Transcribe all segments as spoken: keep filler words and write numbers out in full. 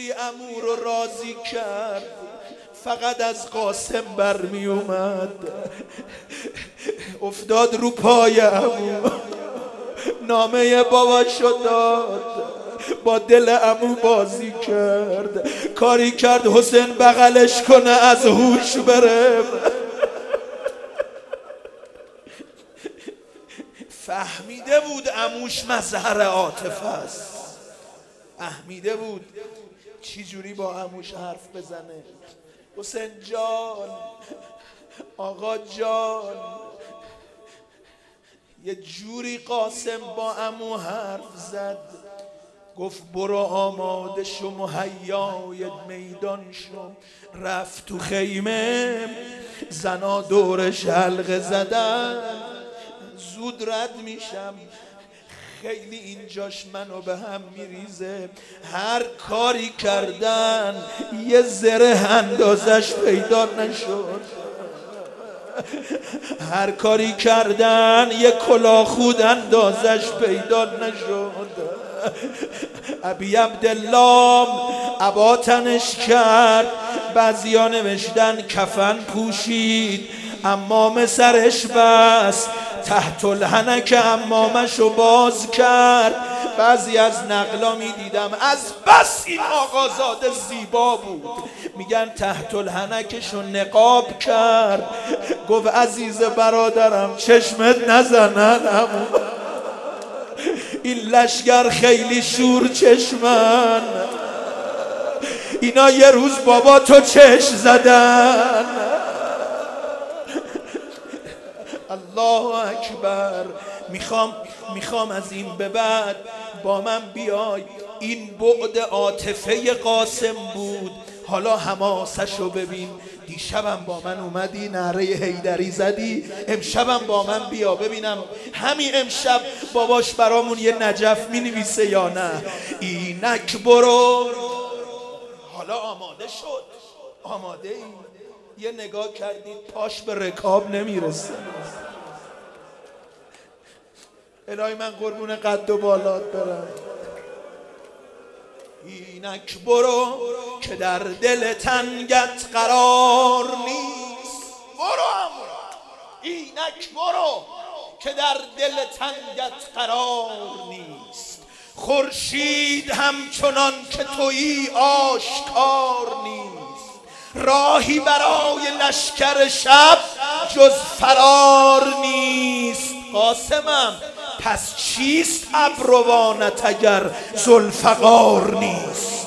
جوری عمو رو راضی کرد فقط از قاسم برمی اومد. افتاد رو پای عمو، نامه باباشو داد، با دل عمو بازی کرد، کاری کرد حسین بغلش کنه از هوش بره. فهمیده بود عموش مظهر عاطفه است، فهمیده بود چی جوری با عموش حرف بزنه. حسین جان، آقا جان، یه جوری قاسم با عمو حرف زد، گفت برو آماده شو مهیای میدان شو. رفت تو خیمه، زنا دورش حلقه زدن، زود رد میشم خیلی اینجاش منو به هم میریزه. هر کاری کردن یه زره اندازش پیدا نشد، هر کاری کردن یه کلاه خود اندازش پیدا نشد. ابی عبدالله عبا تنش کرد، بعضیا نوشتن کفن پوشید، امام سرش بس، تحت الحنک امامشو باز کرد. بعضی از نقلا می دیدم از بس این آقازاده زیبا بود، میگن تحت الحنکشو نقاب کرد. گفت عزیز برادرم چشمت نزنن، این لشگر خیلی شور چشمن، اینا یه روز بابا تو چشم زدن. الله اکبر. میخوام میخوام از این به بعد با من بیای. این بعد عاطفه قاسم بود. حالا حماسشو ببین. دیشبم با من اومدی نعره حیدری زدی، امشبم با من بیا ببینم همین امشب باباش برامون یه نجف می نویسه یا نه. اینک برو. حالا آماده شد، آماده ای؟ یه نگاه کردید پاش به رکاب نمیرسه. الهی من قربون قد و بالات برم. اینک برو که در دل تنگت قرار نیست. برو عمو، اینک برو که در دل تنگت قرار نیست. خورشید همچنان که تویی آشکار نیست. راهی برای لشکر شب جز فرار نیست. قاسمم پس چیست ابروانت اگر ذوالفقار نیست؟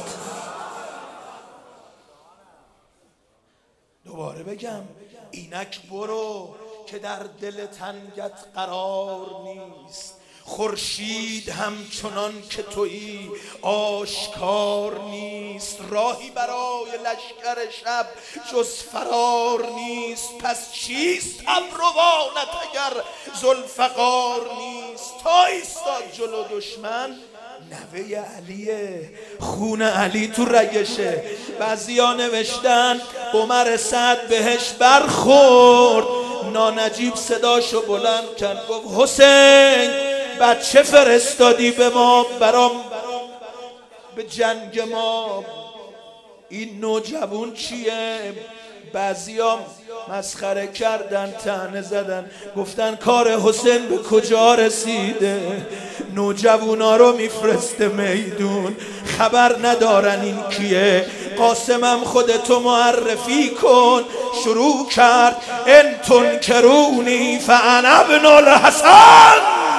دوباره بگم اینک برو که در دل تنگت قرار نیست. خورشید همچنان که تویی آشکار نیست. راهی برای لشکر شب جز فرار نیست. پس چیست ابروانت اگر ذوالفقار نیست؟ تا ایستاد جلو دشمن، نوه علیه، خون علی تو رگشه. بعضیا نوشتن عمر سعد بهش برخورد، نانجیب صداشو بلند کرد گفت حسین بچه فرستادی به ما برام به جنگ ما، این نوجوان چیه؟ بعضیام مسخره کردن، طعنه زدن، گفتن کار حسین به کجا رسیده؟ نوجوانا رو میفرسته میدون، خبر ندارن این کیه. قاسمم خودتو معرفی کن. شروع کرد ان تنکرونی فانا ابن الحسن.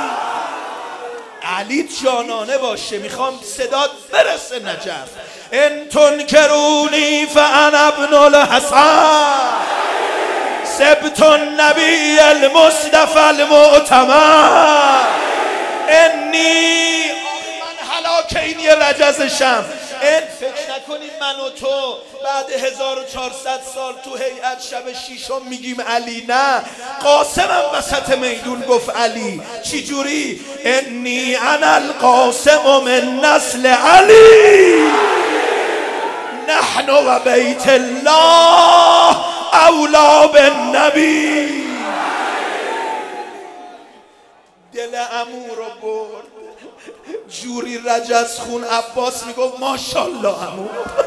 علی جانانه باشه، میخوام صدات برسه نجف. ان تنکرونی فانا ابن الحسن سبت النبی المصطفى المعتمد. انی من هلاک این یه رجزشم. این فکر نکنیم من و تو بعد هزار و چهارصد سال تو هیئت شب شیشم میگیم علی. نه، قاسمم وسط میدون گفت علی. چی جوری؟ انی انا القاسم من نسل علی، نحن و بیت الله اولا بالنبی. دل عمو رو برد. جوری رجز خون عباس میگفت ماشاءالله عمو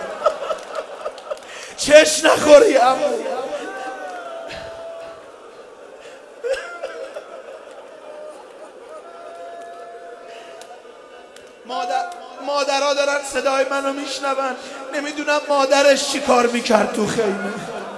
چش نخوری عمو. مادر مادرها دارن صدای منو میشنون، نمیدونم مادرش چی کار میکرد تو خیمه.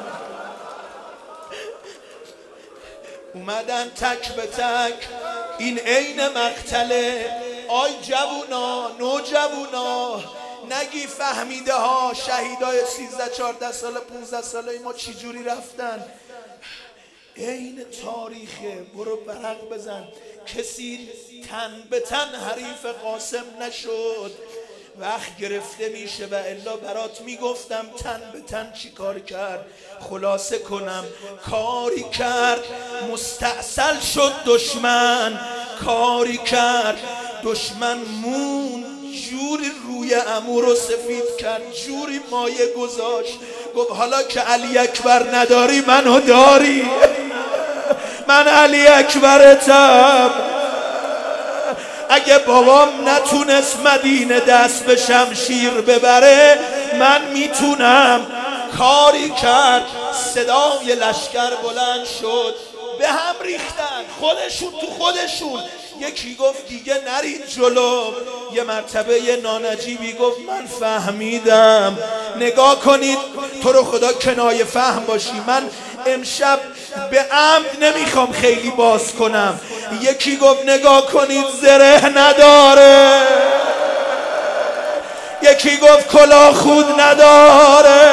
اومدن تک به تک، این عین مقتله. آی جوونا، نو جوونا، نگی فهمیده ها شهیدای سیزده چهارده ساله پونزده ساله ما چی جوری رفتن. عین تاریخه. برو برق بزن. کسی تن به تن حریف قاسم نشد. وقت گرفته میشه و الا برات میگفتم تن به تن چی کار کرد. خلاصه کنم کاری کرد مستعسل شد دشمن، کاری کرد دشمن مون جوری روی عمو رو سفید کرد، جوری مایه گذاشت. گفت حالا که علی اکبر نداری منو داری، من علی اکبرتم. اگه بابام نتونست مدینه دست به شمشیر ببره من میتونم. کاری کرد صدای لشکر بلند شد، به هم ریختن خودشون تو خودشون. یکی گفت دیگه نرید جلو. یه مرتبه یه نانجیبی گفت من فهمیدم. نگاه کنید تو رو خدا کنایه فهم باشی، من امشب به عمد نمیخوام خیلی باز کنم. یکی گفت نگاه کنید زره نداره، یکی گفت کلاه خود نداره،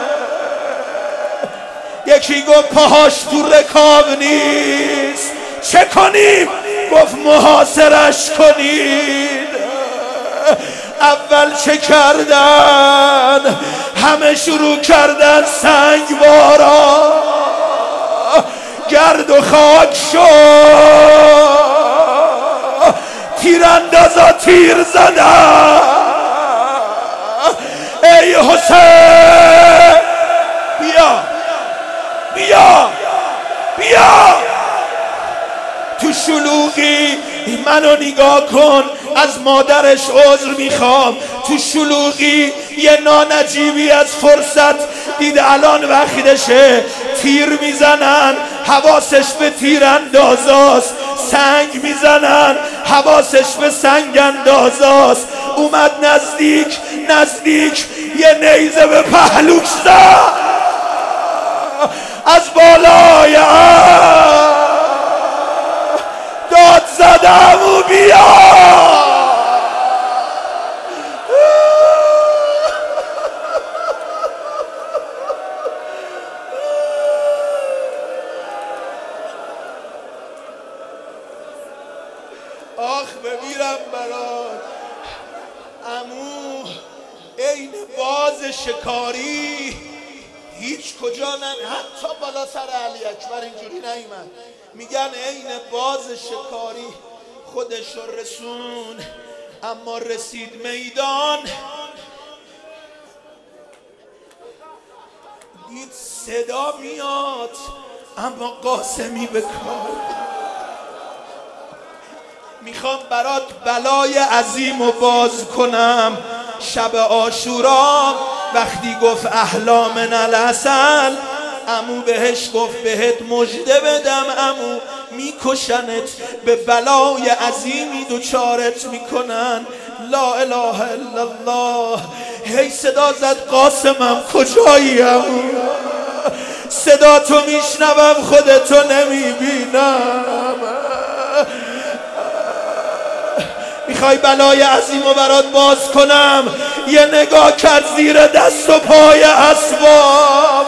یکی گفت پاهاش تو رکاب نیست. چه کنیم؟ گفت محاصرش کنید. اول چه کردن؟ همه شروع کردن سنگ بارا، گرد و خاک شد، تیراندازا تیر زدن. ای حسین بیا بیا بیا تو شلوغی منو نگاه کن. از مادرش عذر میخوام. تو شلوغی یه نانجیبی از فرصت دید الان وقتشه، تیر میزنن حواسش به تیر اندازاست، سنگ میزنن حواسش به سنگ اندازاست. اومد نزدیک نزدیک یه نیزه به پهلوش زد از بالای داد زدم و بیا. آخ بمیرم برات عمو. عین باز شکاری هیچ کجا نه، حتی بالا سر علی اکبر اینجوری نیومد. میگن عین باز شکاری خودش رو رسون. اما رسید میدان دید صدا میاد اما قاسمی به کار. میخوام برات بلای عظیم رو باز کنم. شب عاشورا وقتی گفت احلا من العسل، عمو بهش گفت بهت مژده بدم عمو، میکشنت، به بلای عظیمی دوچارت میکنن. لا اله الا الله. هی صدا زد قاسمم کجایی عمو؟ صدا تو میشنوم خودتو نمیبینم. میخوای بلای عظیم رو برات باز کنم؟ یه نگاه کرد زیر دست و پای اسباب،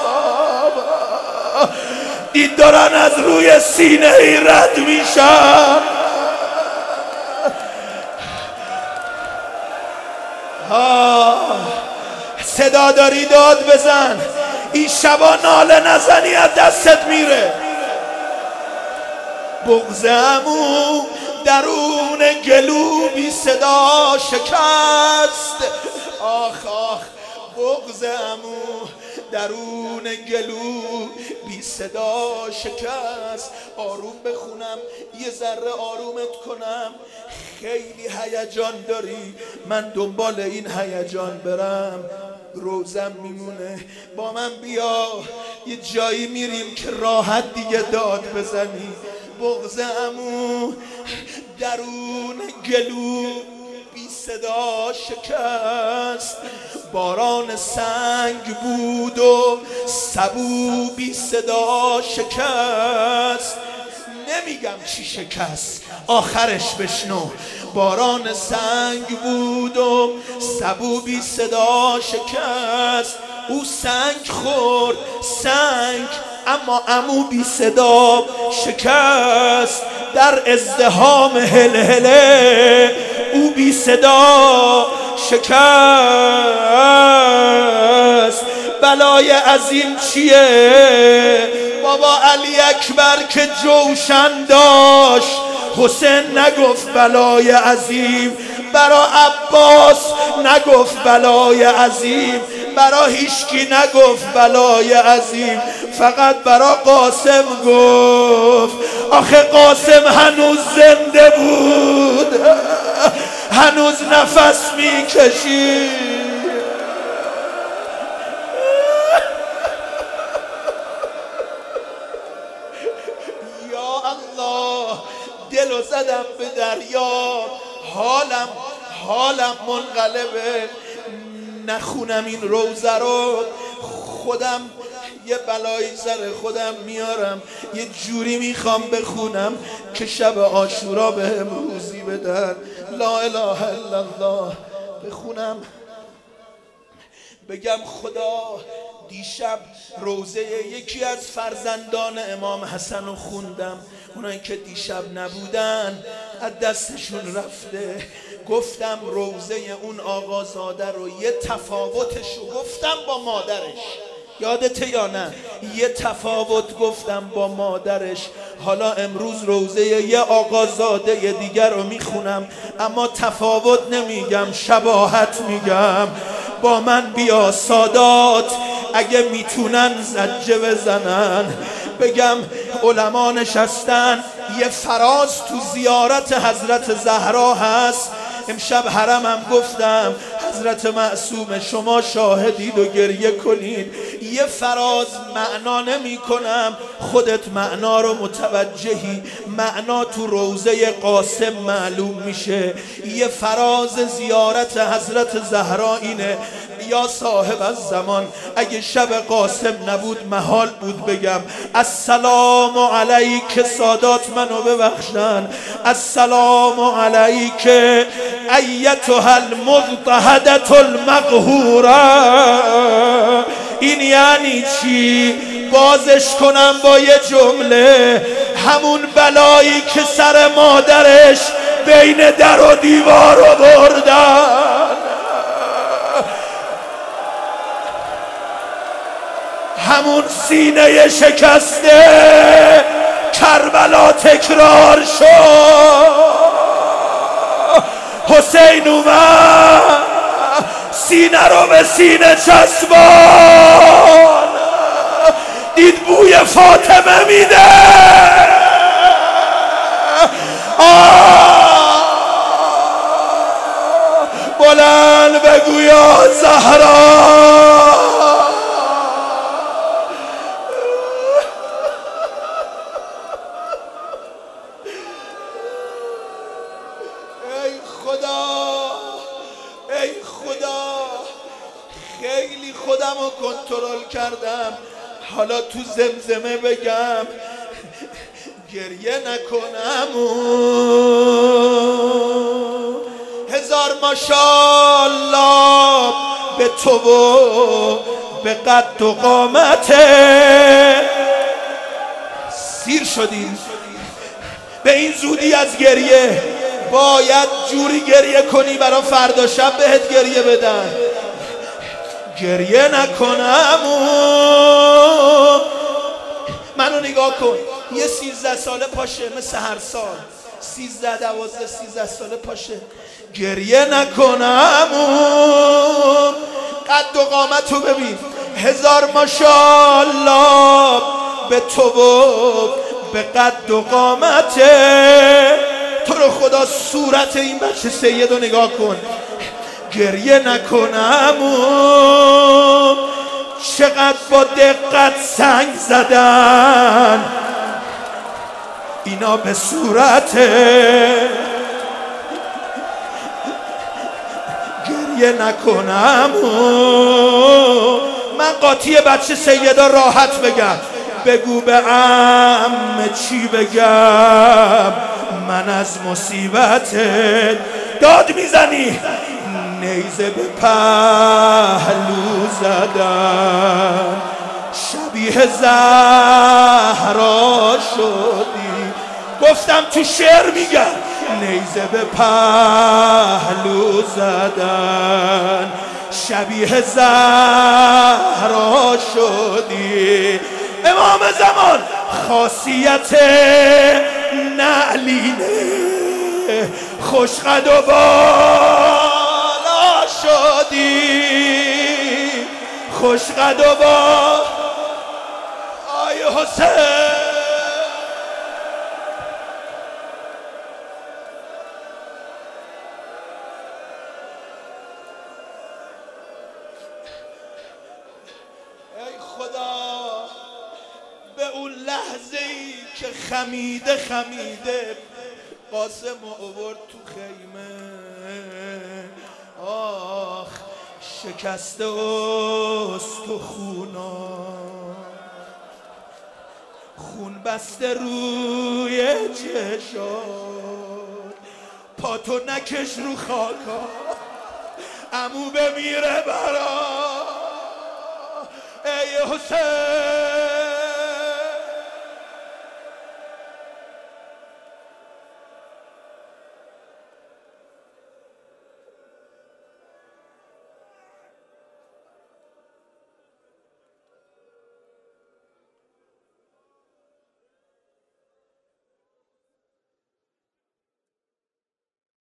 دید دارن از روی سینه ای رد میشن. صدا داری داد بزن. این شبا ناله نزنی از دستت میره. بغض عمو درون گلو بی صدا شکست. آخ آخ بغض عمو درون گلو بی صدا شکست. آروم بخونم یه ذره آرومت کنم، خیلی هیجان داری، من دنبال این هیجان برم. روزم میمونه، با من بیا یه جایی میریم که راحت دیگه داد بزنی. بغض عمو درون گلو بی صدا شکست. باران سنگ بود و سبو بی صدا شکست. نمیگم چی شکست، آخرش بشنو. باران سنگ بود و سبو بی صدا شکست. او سنگ خورد سنگ، اما عمو بی صدا شکست. در ازدحام هلهله او بی صدا شکست. بلای عظیم چیه؟ بابا علی اکبر که جوشن داشت، حسین نگفت بلای عظیم، برا عباس نگفت بلای عظیم، برا هیچکی نگفت بلای عظیم، فقط برا قاسم گفت. آخه قاسم هنوز زنده بود، هنوز نفس میکشید. یا الله، دلو زدم به دریا، حالم حالم منقلبه. نخونم این روزه رو، خودم یه بلایی سر خودم میارم، یه جوری میخوام بخونم که شب عاشورا بهم روزی بدن. لا اله الا الله. بخونم بگم خدا دیشب روزه یکی از فرزندان امام حسن رو خوندم، اونایی که دیشب نبودن از دستشون رفته. گفتم روزه اون آقازاده رو، یه تفاوتش رو گفتم با مادرش، یادته یا نه؟ یه تفاوت گفتم با مادرش. حالا امروز روزه یه آقازاده دیگر رو میخونم، اما تفاوت نمیگم، شباهت میگم. با من بیا سادات اگه میتونن زجه بزنن. بگم علما نشستن، یه فراز تو زیارت حضرت زهرا هست. امشب حرمم گفتم حضرت معصوم شما شاهدید و گریه کنید. یه فراز معنا نمی کنم، خودت معنا رو متوجهی. معنا تو روزه قاسم معلوم میشه. یه فراز زیارت حضرت زهرا اینه: یا صاحب الزمان، اگه شب قاسم نبود محال بود بگم السلام علیک. سادات منو ببخشن. السلام علیک ایتها المضطهدة المقهورة. این یعنی چی؟ بازش کنم با یه جمله: همون بلایی که سر مادرش بین در و دیوار رو بردن، همون سینه شکسته کربلا تکرار شد. حسین اومد سینه رو به سینه چسبان، دید بوی فاطمه میده. بلند بگو یا زهرا. ای خدا، ای خدا، خیلی خودم رو کنترل کردم. حالا تو زمزمه بگم گریه نکنم. هزار ماشاءالله به تو و به قد و قامته. سیر شدی به این زودی از گریه، باید جوری گریه کنی برای فردا شب بهت گریه بدن. گریه نکنم. منو نگاه کن، یه سیزده ساله پاشه مثل هر سال، سیزده دوازده سیزده ساله پاشه. گریه نکنم. قد و قامت رو ببین، هزار ماشاءالله به تو و به قد و قامته. تو رو خدا صورت این بچه سید رو نگاه کن، گریه نکنم چقدر با دقت سنگ زدن اینا به صورته. گریه نکنم من قاطی بچه سیدا راحت بگم. بگو به عم چی بگم من از مصیبتت. داد میزنی نیزه به پهلو زدن شبیه زهرا شدی. گفتم تو شعر میگم نیزه به پهلو زدن شبیه زهرا شدی. امام زمان خاصیت نعلینه خوشقد و بالا شدی. خوشقد و بالا آی حسین. ای خدا به اون لحظه ای که خمیده خمیده قاسم آورد تو خیمه، آخ شکسته استخونا خون بسته روی چشات. پاتو نکش رو خاکا عمو بمیره برا. ای حسین